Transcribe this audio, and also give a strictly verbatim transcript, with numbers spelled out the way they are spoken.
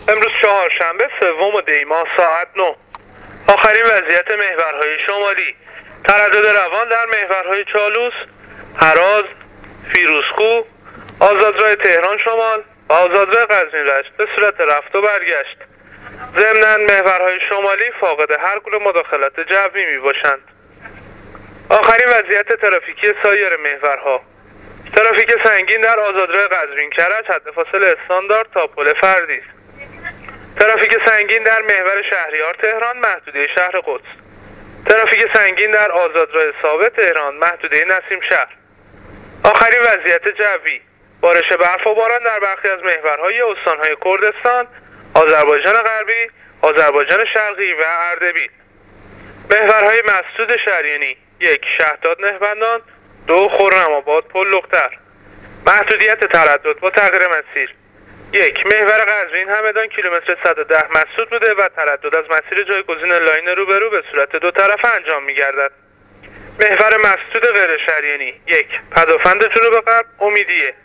امروز چهارشنبه سوم دی ماه ساعت نه. آخرین وضعیت محورهای شمالی: تردد روان در محورهای چالوس، هراز، فیروزکوه، آزادراه تهران شمال و آزادراه قزوین رشت به صورت رفت و برگشت. ضمناً محورهای شمالی فاقد هر گونه مداخلت جوی می باشند. آخرین وضعیت ترافیکی سایر محورها: ترافیک سنگین در آزادراه قزوین کرج حد فاصله استاندارد تا پل فردیس. ترافیک سنگین در محور شهریار تهران محدوده شهر قدس. ترافیک سنگین در آزادراه ثابت تهران محدوده نسیم شهر. آخرین وضعیت جوی: بارش برف و باران در برخی از محورهای استانهای کردستان، آذربایجان غربی، آذربایجان شرقی و اردبیل. محورهای مسدود شریانی: یک شهداد نهبندان، دو خرم‌آباد پل لختر. محدودیت تردد با تغییر مسیر: یک محور قزوین همدان کیلومتر صد و ده مسدود بوده و تردد از مسیر جایگزین لاین روبرو به صورت دو طرفه انجام می‌گردد. محور مسدود غیر شریانی: یک پدافند جنوب غرب امیدیه.